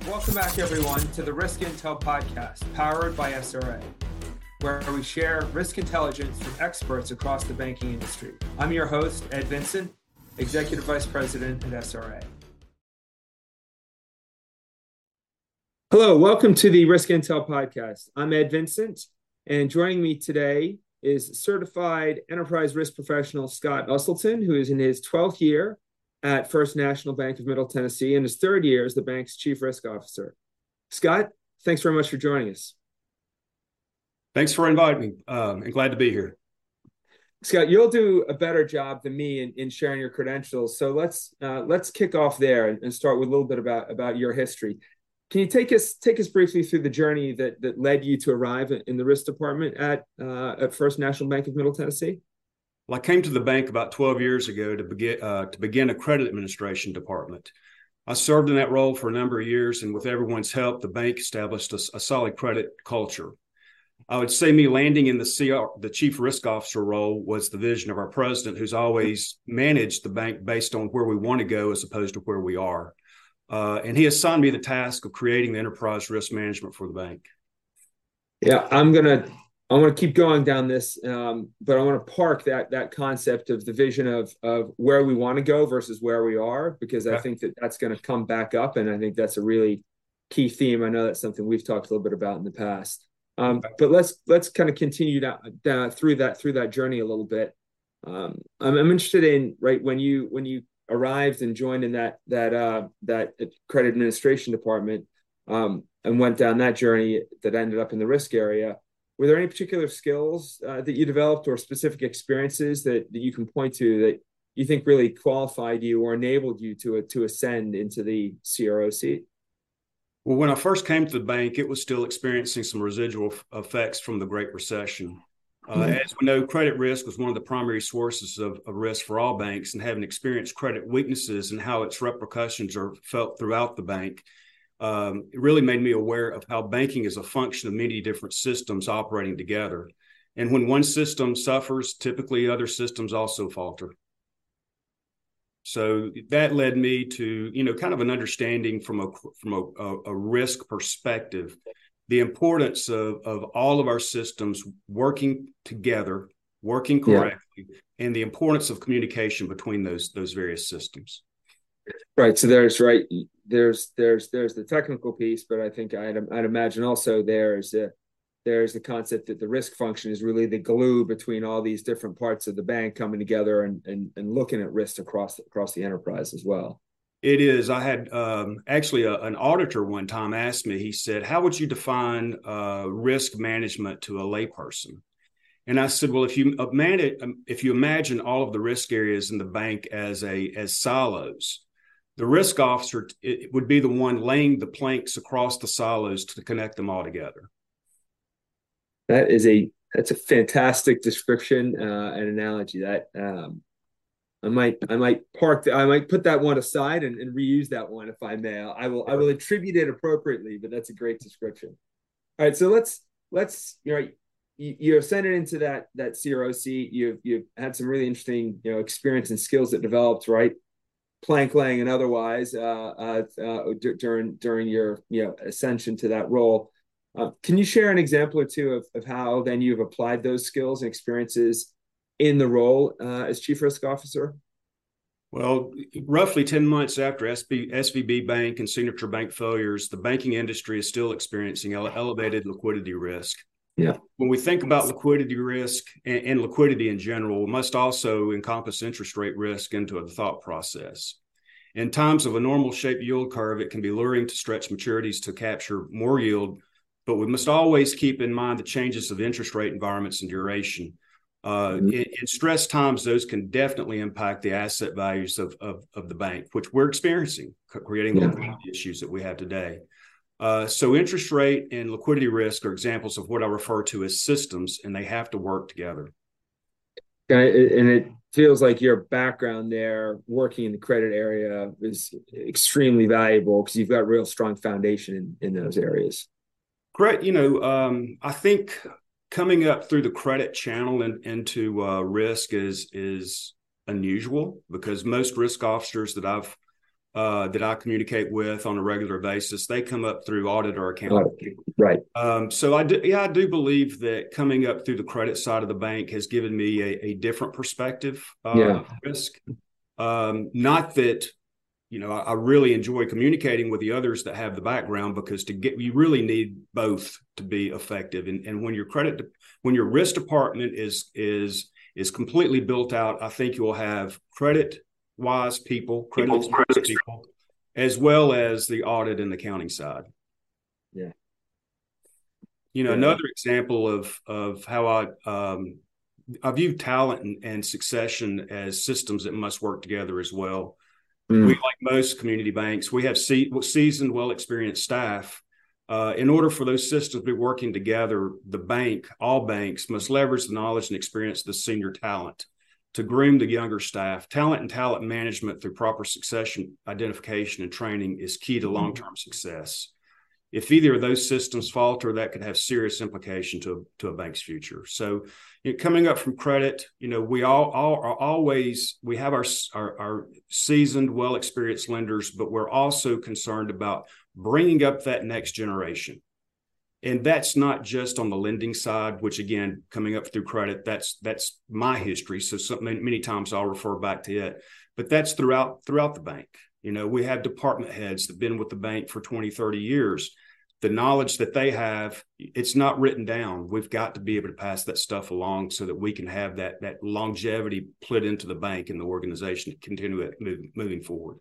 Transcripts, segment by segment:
Welcome back, everyone, to the Risk Intel podcast, powered by SRA, where we share risk intelligence from experts across the banking industry. I'm your host, Ed Vincent, Executive Vice President at SRA. Hello, welcome to the Risk Intel podcast. I'm Ed Vincent, and joining me today is certified enterprise risk professional Scott Usselton, who is in his 12th year at First National Bank of Middle Tennessee and his third year as the bank's Chief Risk Officer. Scott, thanks very much for joining us. Thanks for inviting me. I'm glad to be here. Scott, you'll do a better job than me in sharing your credentials. So let's kick off there and start with a little bit about your history. Can you take us briefly through the journey that led you to arrive in the risk department at First National Bank of Middle Tennessee? Well, I came to the bank about 12 years ago to begin a credit administration department. I served in that role for a number of years, and with everyone's help, the bank established a solid credit culture. I would say me landing in the Chief Risk Officer role was the vision of our president, who's always managed the bank based on where we want to go as opposed to where we are. And he assigned me the task of creating the enterprise risk management for the bank. Yeah, I want to keep going down this, but I want to park that concept of the vision of where we want to go versus where we are, because I think that's going to come back up, and I think that's a really key theme. I know that's something we've talked a little bit about in the past. But let's kind of continue down through that journey a little bit. I'm interested in when you arrived and joined in that credit administration department and went down that journey that ended up in the risk area. Were there any particular skills that you developed or specific experiences that you can point to that you think really qualified you or enabled you to ascend into the CRO seat? Well, when I first came to the bank, it was still experiencing some residual effects from the Great Recession. As we know, credit risk was one of the primary sources of risk for all banks, and having experienced credit weaknesses and how its repercussions are felt throughout the bank, it really made me aware of how banking is a function of many different systems operating together. And when one system suffers, typically other systems also falter. So that led me to, kind of an understanding from a risk perspective, the importance of all of our systems working together, working correctly, and the importance of communication between those various systems. Right. So there's the technical piece, but I think I'd imagine also there's the concept that the risk function is really the glue between all these different parts of the bank coming together and looking at risk across the enterprise as well. It is. I had actually an auditor one time asked me, he said, how would you define risk management to a layperson? And I said, well, if you imagine all of the risk areas in the bank as silos, the risk officer it would be the one laying the planks across the silos to connect them all together. That's a fantastic description and analogy. That I might put that one aside and reuse that one if I may. I will attribute it appropriately, but that's a great description. All right, so let's you ascended into that CRO seat. You've had some really interesting experience and skills that developed, right? Plank laying and otherwise during your ascension to that role. Can you share an example or two of how then you've applied those skills and experiences in the role as Chief Risk Officer? Well, roughly 10 months after SVB Bank and Signature Bank failures, the banking industry is still experiencing elevated liquidity risk. Yeah. When we think about liquidity risk and liquidity in general, we must also encompass interest rate risk into the thought process. In times of a normal shaped yield curve, it can be luring to stretch maturities to capture more yield, but we must always keep in mind the changes of interest rate environments and duration. In stress times, those can definitely impact the asset values of the bank, which we're experiencing, creating the liquidity issues that we have today. So interest rate and liquidity risk are examples of what I refer to as systems, and they have to work together. And it feels like your background there, working in the credit area, is extremely valuable because you've got real strong foundation in those areas. Correct. I think coming up through the credit channel into risk is unusual because most risk officers that I've that I communicate with on a regular basis, they come up through audit or accounting. Right. So I do believe that coming up through the credit side of the bank has given me a different perspective of risk. Not that, I really enjoy communicating with the others that have the background, because you really need both to be effective. And when your risk department is completely built out, I think you'll have credit people, as well as the audit and accounting side. Yeah. Another example of how I view talent and succession as systems that must work together as well. We, like most community banks, we have seasoned, well-experienced staff. In order for those systems to be working together, all banks must leverage the knowledge and experience of the senior talent to groom the younger staff. Talent and talent management through proper succession identification and training is key to long-term success. If either of those systems falter, that could have serious implication to a bank's future. So, coming up from credit, we we have our seasoned, well-experienced lenders, but we're also concerned about bringing up that next generation. And that's not just on the lending side, which, again, coming up through credit, that's my history. So many times I'll refer back to it, but that's throughout the bank. We have department heads that have been with the bank for 20, 30 years. The knowledge that they have, it's not written down. We've got to be able to pass that stuff along so that we can have that longevity put into the bank and the organization to continue it moving forward.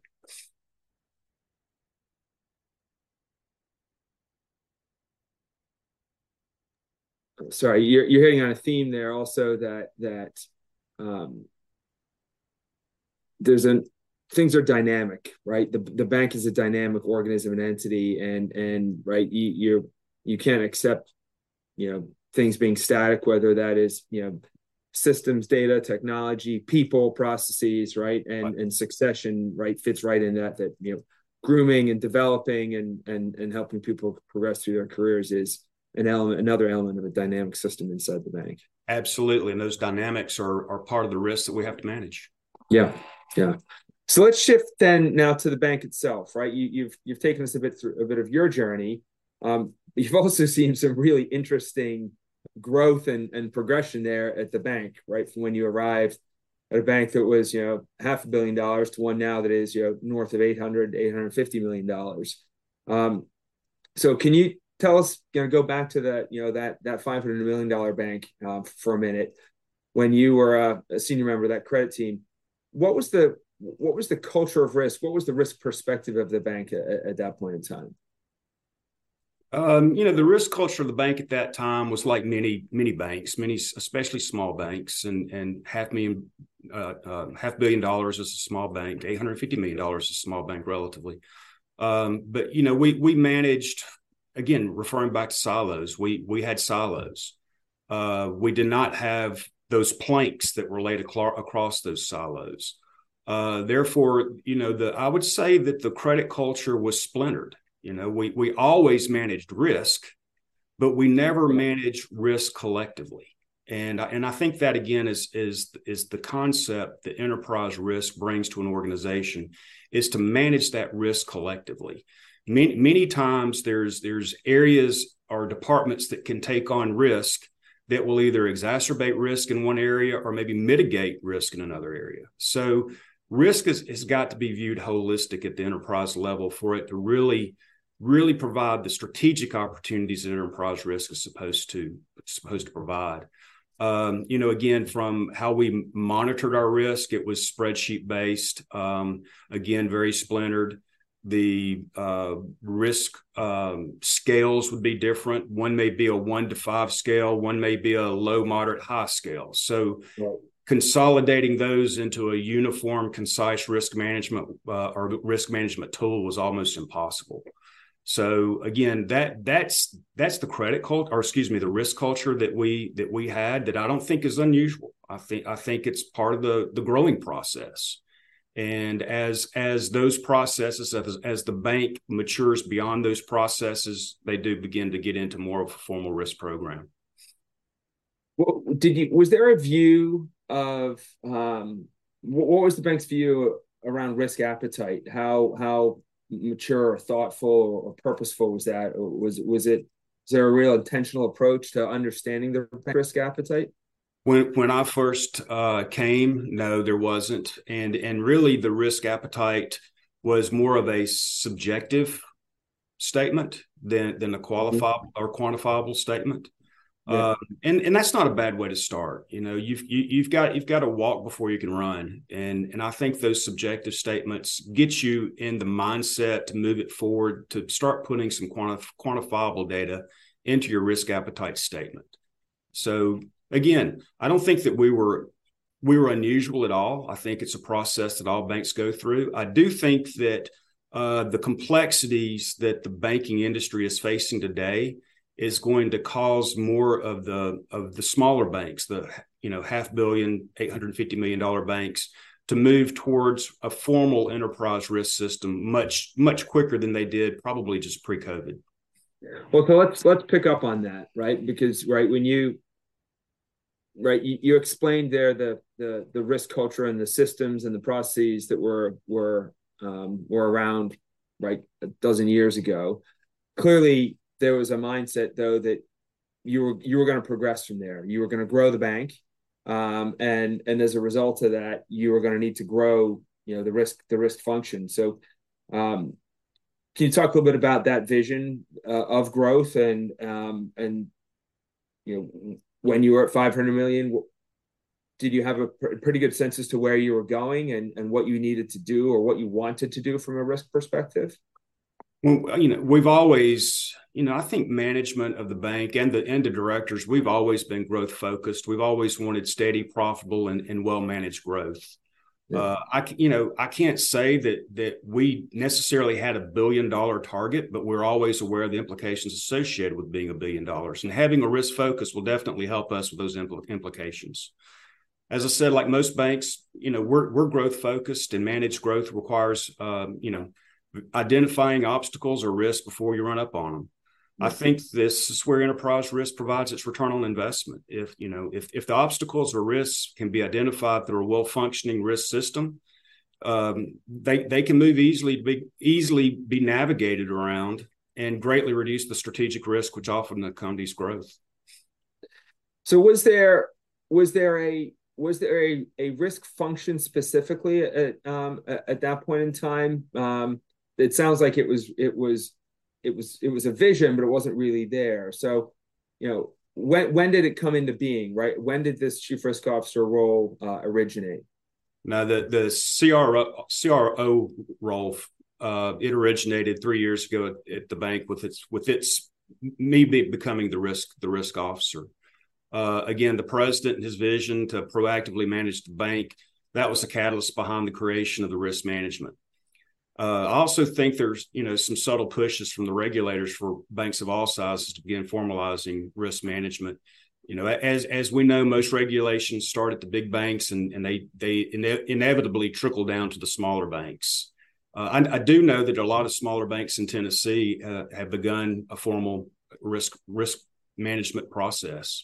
Sorry, you're hitting on a theme there also that things are dynamic, right? The bank is a dynamic organism and entity, and right, you can't accept things being static, whether that is systems, data, technology, people, processes, right, and succession, right, fits right in that grooming and developing and helping people progress through their careers is another element of a dynamic system inside the bank. Absolutely. And those dynamics are part of the risks that we have to manage. Yeah. So let's shift then now to the bank itself, right? You've taken us a bit through a bit of your journey. You've also seen some really interesting growth and progression there at the bank, right? From when you arrived at a bank that was, $500 million to one now that is, north of $850 million. So can you tell us, go back to that $500 million bank for a minute. When you were a senior member of that credit team, what was the culture of risk? What was the risk perspective of the bank at that point in time? The risk culture of the bank at that time was like many banks, especially small banks, and $500 million is a small bank, $850 million is a small bank relatively. But we managed. Again, referring back to silos, we had silos. We did not have those planks that were laid across those silos. Therefore, I would say that the credit culture was splintered. We always managed risk, but we never managed risk collectively. And I think that, again, is the concept that enterprise risk brings to an organization, is to manage that risk collectively. Many times there's areas or departments that can take on risk that will either exacerbate risk in one area or maybe mitigate risk in another area. So risk has got to be viewed holistic at the enterprise level for it to really provide the strategic opportunities that enterprise risk is supposed to provide. Again, from how we monitored our risk, it was spreadsheet based. Again, very splintered. The risk scales would be different. One may be a 1 to 5 scale. One may be a low, moderate, high scale. So consolidating those into a uniform, concise risk management or risk management tool was almost impossible. So again, that's the credit culture, or excuse me, the risk culture that we had, that I don't think is unusual. I think it's part of the growing process. And as those processes, as the bank matures beyond those processes, they do begin to get into more of a formal risk program. Well, was there a view of what was the bank's view around risk appetite? How mature or thoughtful or purposeful was that? Or was it, is there a real intentional approach to understanding the risk appetite? When I first came, no, there wasn't, and really the risk appetite was more of a subjective statement than a qualifiable or quantifiable statement. Yeah. And that's not a bad way to start. You've got to walk before you can run, and I think those subjective statements get you in the mindset to move it forward, to start putting some quantifiable data into your risk appetite statement. So again, I don't think that we were unusual at all. I think it's a process that all banks go through. I do think that the complexities that the banking industry is facing today is going to cause more of the smaller banks, the $500 million, $850 million banks, to move towards a formal enterprise risk system much quicker than they did probably just pre-COVID. Well, so let's pick up on that, right? Because when you explained there the risk culture and the systems and the processes that were around a dozen years ago. Clearly, there was a mindset though that you were going to progress from there. You were going to grow the bank, and as a result of that, you were going to need to grow the risk function. So, can you talk a little bit about that vision of growth and when you were at 500 million, did you have a pretty good sense as to where you were going and what you needed to do or what you wanted to do from a risk perspective? Well, we've always, I think management of the bank and the directors, we've always been growth focused. We've always wanted steady, profitable, and well-managed growth. Yeah. I can't say that we necessarily had $1 billion target, but we're always aware of the implications associated with being $1 billion. And having a risk focus will definitely help us with those implications. As I said, like most banks, we're growth focused, and managed growth requires, identifying obstacles or risks before you run up on them. Yeah. I think this is where enterprise risk provides its return on investment. If the obstacles or risks can be identified through a well-functioning risk system, they can move easily be navigated around and greatly reduce the strategic risk, which often accompanies growth. So was there a risk function specifically at that point in time? It sounds like it was a vision, but it wasn't really there. So, when did it come into being? Right? When did this chief risk officer role originate? Now, the CRO role it originated 3 years ago at the bank with me becoming the risk officer. Again, the president and his vision to proactively manage the bank, that was the catalyst behind the creation of the risk management. I also think there's, some subtle pushes from the regulators for banks of all sizes to begin formalizing risk management. As we know, most regulations start at the big banks and they inevitably trickle down to the smaller banks. I do know that a lot of smaller banks in Tennessee have begun a formal risk management process.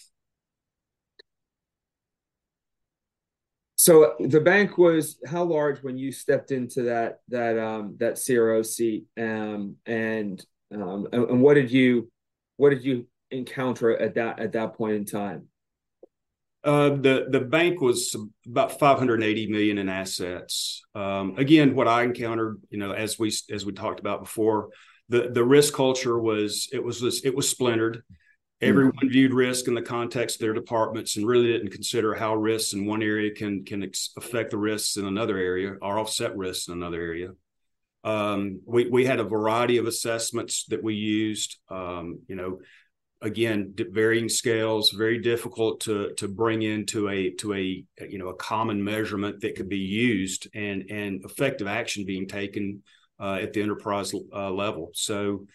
So the bank was how large when you stepped into that CRO seat, and what did you encounter at that point in time? The bank was about 580 million in assets. Again, what I encountered, as we talked about before, the risk culture was splintered. Everyone viewed risk in the context of their departments and really didn't consider how risks in one area can affect the risks in another area or offset risks in another area. We had a variety of assessments that we used. Again, varying scales, very difficult to bring into a common measurement that could be used and effective action being taken at the enterprise level. So.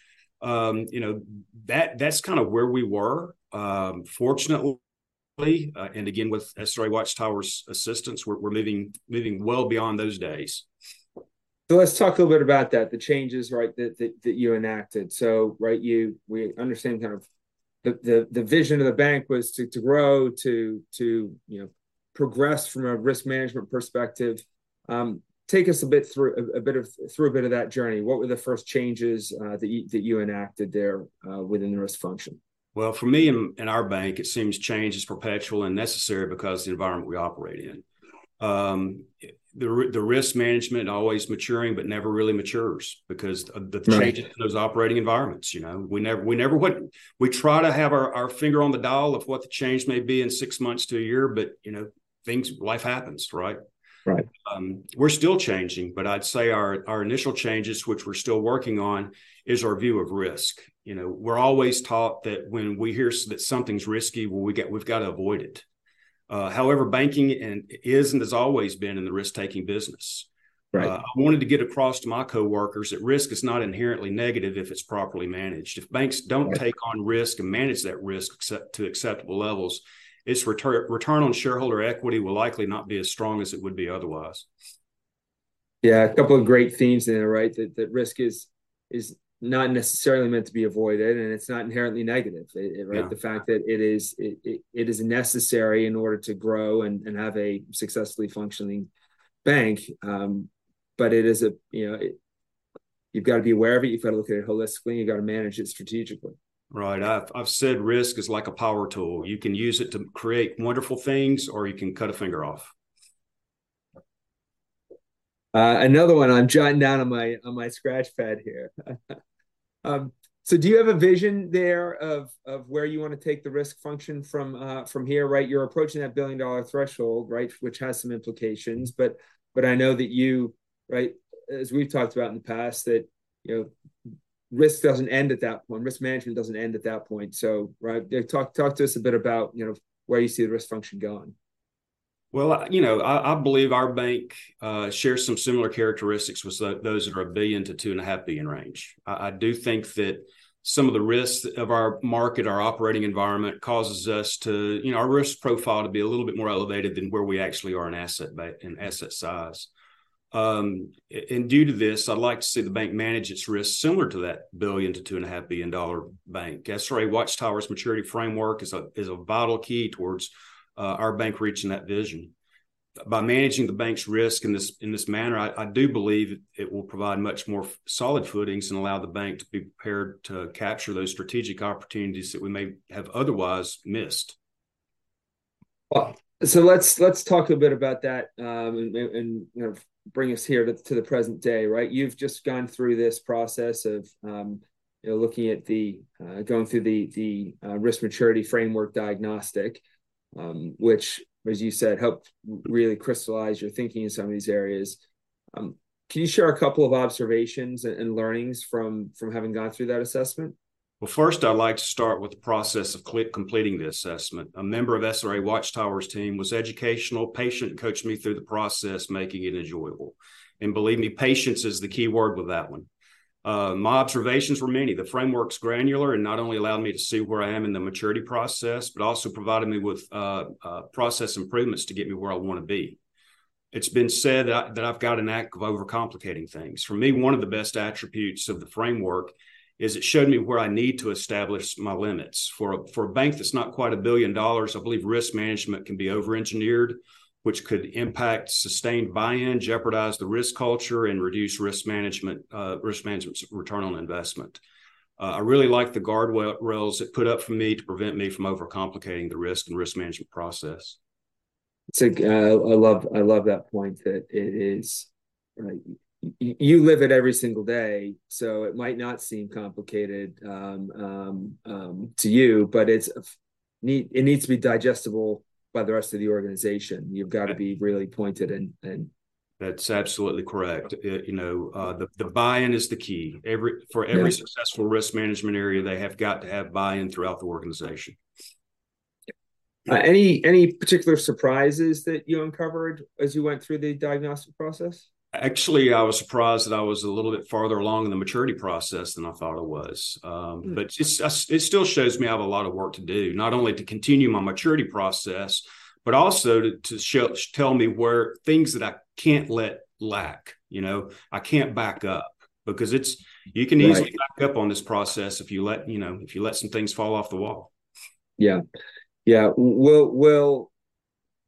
That's kind of where we were. Fortunately, and again with SRA Watchtower's assistance, we're moving well beyond those days. So let's talk a little bit about that, the changes, that you enacted. So, we understand kind of the vision of the bank was to grow, to progress from a risk management perspective. take us a bit through a bit of that journey. What were the first changes that you enacted there within the risk function? Well, for me in our bank, it seems change is perpetual and necessary because of the environment we operate in. The risk management always maturing, but never really matures because of the changes in those operating environments. We try to have our finger on the dial of what the change may be in 6 months to a year, but life happens, right? Right. We're still changing, but I'd say our initial changes, which we're still working on, is our view of risk. We're always taught that when we hear that something's risky, we've got to avoid it. However, banking is and has always been in the risk-taking business. Right. I wanted to get across to my coworkers that risk is not inherently negative if it's properly managed. If banks don't take on risk and manage that risk to acceptable levels, its return on shareholder equity will likely not be as strong as it would be otherwise. Yeah, a couple of great themes there, right? That risk is not necessarily meant to be avoided, and it's not inherently negative, right? Yeah. The fact that it is necessary in order to grow and have a successfully functioning bank, but it is you've got to be aware of it. You've got to look at it holistically. You've got to manage it strategically. Right. I've said risk is like a power tool. You can use it to create wonderful things, or you can cut a finger off. Another one I'm jotting down on my scratch pad here. So do you have a vision there of where you want to take the risk function from here, right? You're approaching that $1 billion threshold, right, which has some implications, but I know that you, right, as we've talked about in the past, that risk doesn't end at that point. Risk management doesn't end at that point. So, right, talk to us a bit about where you see the risk function going. Well, I believe our bank shares some similar characteristics with those that are $1 billion to $2.5 billion range. I do think that some of the risks of our market, our operating environment, causes us to, our risk profile to be a little bit more elevated than where we actually are in asset size. And due to this, I'd like to see the bank manage its risk similar to that $1 billion to $2.5 billion bank. SRA Watchtower's maturity framework is a vital key towards our bank reaching that vision. By managing the bank's risk in this manner, I do believe it will provide much more solid footings and allow the bank to be prepared to capture those strategic opportunities that we may have otherwise missed. Well, so let's talk a bit about that and bring us here to the present day, right? You've just gone through this process of looking at going through the risk maturity framework diagnostic, which, as you said, helped really crystallize your thinking in some of these areas. Can you share a couple of observations and learnings from having gone through that assessment? Well, first, I'd like to start with the process of completing the assessment. A member of SRA Watchtower's team was educational, patient, and coached me through the process, making it enjoyable. And believe me, patience is the key word with that one. My observations were many. The framework's granular and not only allowed me to see where I am in the maturity process, but also provided me with process improvements to get me where I want to be. It's been said that I've got an knack of overcomplicating things. For me, one of the best attributes of the framework is it showed me where I need to establish my limits. For a bank that's not quite $1 billion, I believe risk management can be over-engineered, which could impact sustained buy-in, jeopardize the risk culture, and reduce risk management's return on investment. I really like the guardrails it put up for me to prevent me from overcomplicating the risk and risk management process. I love that point that it is, right, you live it every single day, so it might not seem complicated to you, but it needs to be digestible by the rest of the organization. You've got to be really pointed and that's absolutely correct. The buy-in is the key. For every successful risk management area, they have got to have buy-in throughout the organization. Any particular surprises that you uncovered as you went through the diagnostic process? Actually, I was surprised that I was a little bit farther along in the maturity process than I thought I was. But it still shows me I have a lot of work to do, not only to continue my maturity process, but also to tell me where things that I can't let lack. I can't back up because you can easily back up on this process if you let some things fall off the wall. Yeah. Will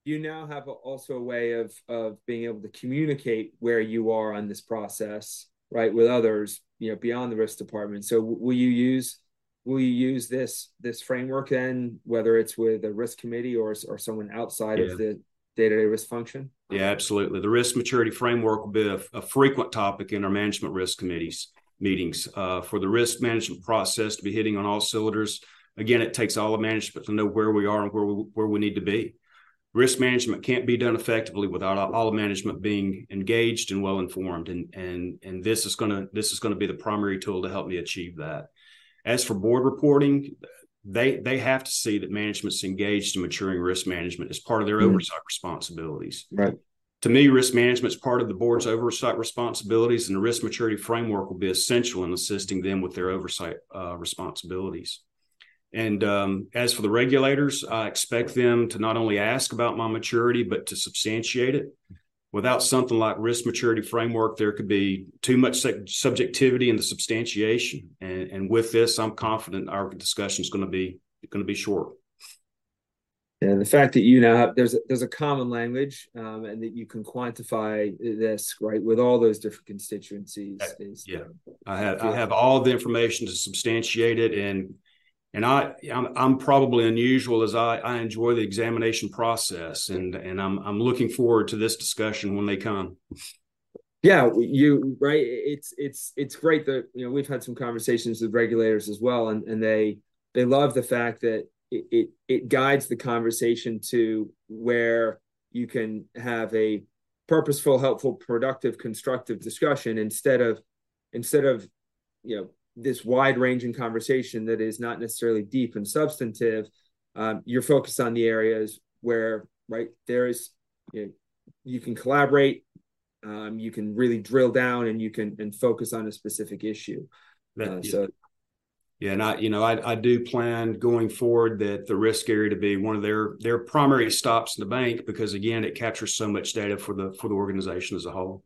you now have also a way of being able to communicate where you are on this process, right, with others, beyond the risk department. So will you use this framework then, whether it's with a risk committee or someone outside of the day-to-day risk function? Yeah, absolutely. The risk maturity framework will be a frequent topic in our management risk committees meetings. For the risk management process to be hitting on all cylinders, again, it takes all of management to know where we are and where we need to be. Risk management can't be done effectively without all of management being engaged and well informed, and this is going to be the primary tool to help me achieve that. As for board reporting, they have to see that management's engaged in maturing risk management as part of their oversight responsibilities. Right. To me, risk management is part of the board's oversight responsibilities, and the risk maturity framework will be essential in assisting them with their oversight responsibilities. And as for the regulators, I expect them to not only ask about my maturity, but to substantiate it. Without something like risk maturity framework, there could be too much subjectivity in the substantiation. And with this, I'm confident our discussion is going to be short. And the fact that you now have there's a common language, and that you can quantify this, right, with all those different constituencies. I have all the information to substantiate it, and I'm probably unusual as I enjoy the examination process, and I'm looking forward to this discussion when they come. Yeah, right. It's great that we've had some conversations with regulators as well, and they love the fact that it guides the conversation to where you can have a purposeful, helpful, productive, constructive discussion instead of this wide-ranging conversation that is not necessarily deep and substantive. You're focused on the areas where, right, there's you can collaborate, you can really drill down, and you can focus on a specific issue. And I do plan going forward that the risk area to be one of their primary stops in the bank, because again, it captures so much data for the organization as a whole.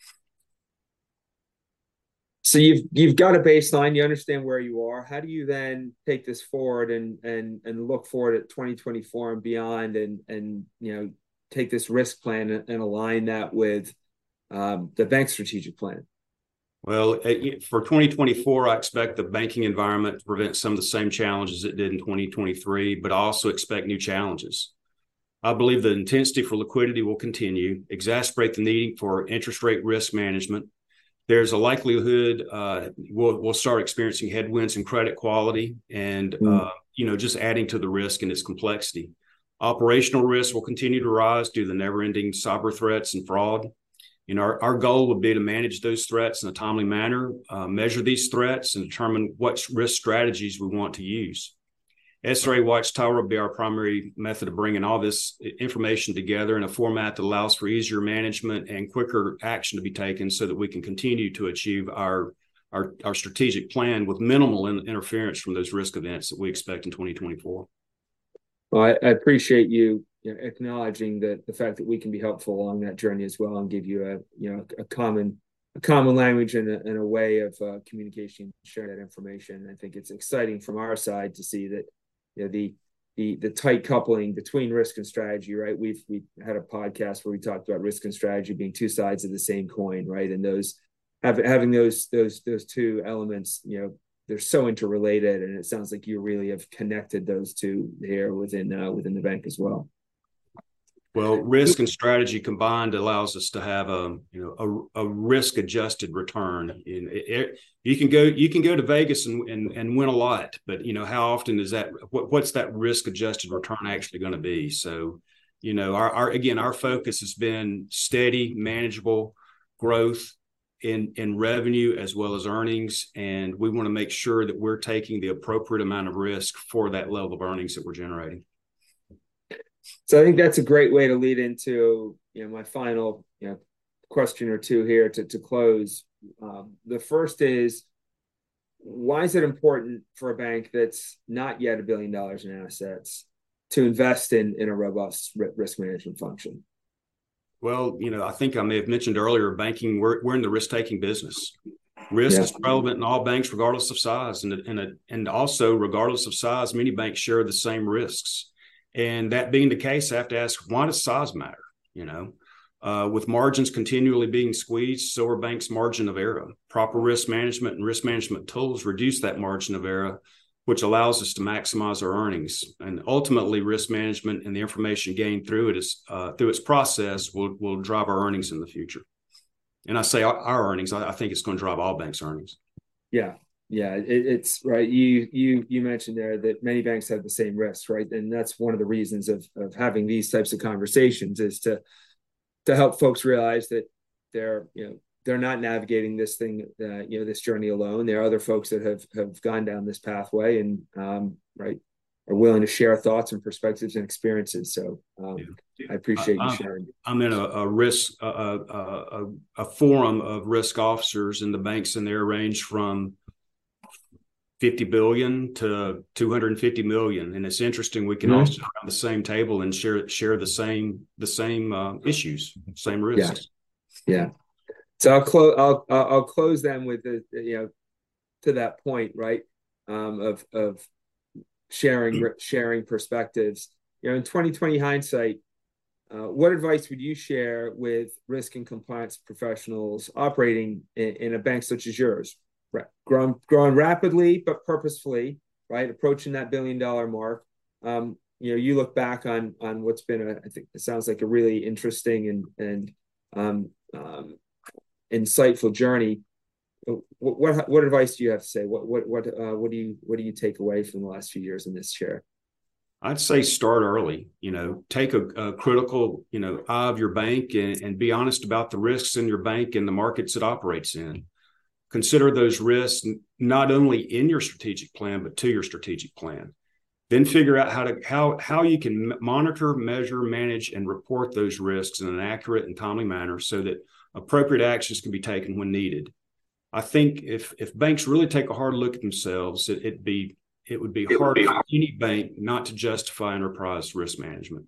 So you've got a baseline, you understand where you are. How do you then take this forward and look forward at 2024 and beyond, and take this risk plan and align that with the bank's strategic plan? Well, for 2024, I expect the banking environment to prevent some of the same challenges it did in 2023, but I also expect new challenges. I believe the intensity for liquidity will continue, exacerbate the need for interest rate risk management. There's a likelihood we'll start experiencing headwinds in credit quality, and just adding to the risk and its complexity. Operational risks will continue to rise due to the never-ending cyber threats and fraud. Our goal would be to manage those threats in a timely manner, measure these threats, and determine what risk strategies we want to use. SRA Watchtower will be our primary method of bringing all this information together in a format that allows for easier management and quicker action to be taken, so that we can continue to achieve our strategic plan with minimal interference from those risk events that we expect in 2024. Well, I appreciate you acknowledging the fact that we can be helpful along that journey as well, and give you a common language and a way of communication, sharing that information. I think it's exciting from our side to see that the tight coupling between risk and strategy, right? We had a podcast where we talked about risk and strategy being two sides of the same coin, right? And those having those two elements, they're so interrelated, and it sounds like you really have connected those two here within the bank as well. Well, risk and strategy combined allows us to have a risk adjusted return. You can go to Vegas and win a lot, but how often is that? What's that risk adjusted return actually going to be? So, our focus has been steady, manageable growth in revenue as well as earnings, and we want to make sure that we're taking the appropriate amount of risk for that level of earnings that we're generating. So I think that's a great way to lead into my final question or two here to close. The first is, why is it important for a bank that's not yet $1 billion in assets to invest in a robust risk management function? Well, I think I may have mentioned earlier, banking, we're in the risk-taking business. Risk is relevant in all banks, regardless of size, and also regardless of size, many banks share the same risks. And that being the case, I have to ask, why does size matter? With margins continually being squeezed, so are banks' margin of error. Proper risk management and risk management tools reduce that margin of error, which allows us to maximize our earnings. And ultimately, risk management and the information gained through its process will drive our earnings in the future. And I say our earnings, I think it's going to drive all banks' earnings. Yeah. It's right. You mentioned there that many banks have the same risks, right? And that's one of the reasons of having these types of conversations is to help folks realize that they're not navigating this thing, this journey alone. There are other folks that have gone down this pathway and are willing to share thoughts and perspectives and experiences. So I appreciate you sharing. I'm in a forum of risk officers, and the banks in there range from 50 billion to 250 million. And it's interesting. We can all sit around the same table and share the same issues, same risks. Yeah. So I'll close then with to that point, right? Of sharing perspectives. In 2020 hindsight, what advice would you share with risk and compliance professionals operating in a bank such as yours? Right. Growing rapidly but purposefully, right? Approaching that $1 billion mark. You look back on what's been I think it sounds like a really interesting and insightful journey. What advice do you have to say? What do you take away from the last few years in this chair? I'd say start early. Take a critical eye of your bank and be honest about the risks in your bank and the markets it operates in. Consider those risks not only in your strategic plan, but to your strategic plan. Then figure out how you can monitor, measure, manage, and report those risks in an accurate and timely manner so that appropriate actions can be taken when needed. I think if banks really take a hard look at themselves, it would be hard for any bank not to justify enterprise risk management.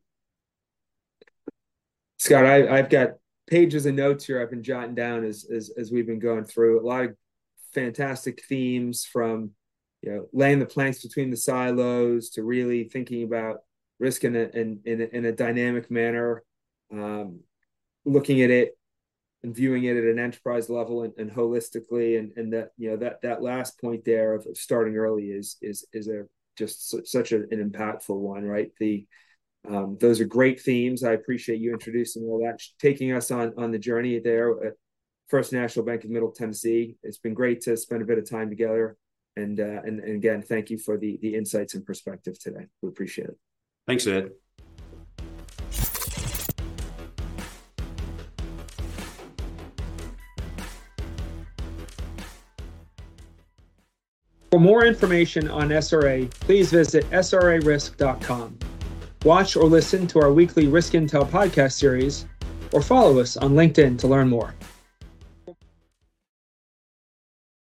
Scott, I've got pages of notes here I've been jotting down as we've been going through. A lot of fantastic themes from laying the planks between the silos to really thinking about risk in a dynamic manner, looking at it and viewing it at an enterprise level and holistically, and that last point there of starting early is such an impactful one, right? Those are great themes. I appreciate you introducing all that, taking us on the journey there at First National Bank of Middle Tennessee. It's been great to spend a bit of time together. And again, thank you for the insights and perspective today. We appreciate it. Thanks, Ed. For more information on SRA, please visit srarisk.com. Watch or listen to our weekly Risk Intel podcast series, or follow us on LinkedIn to learn more.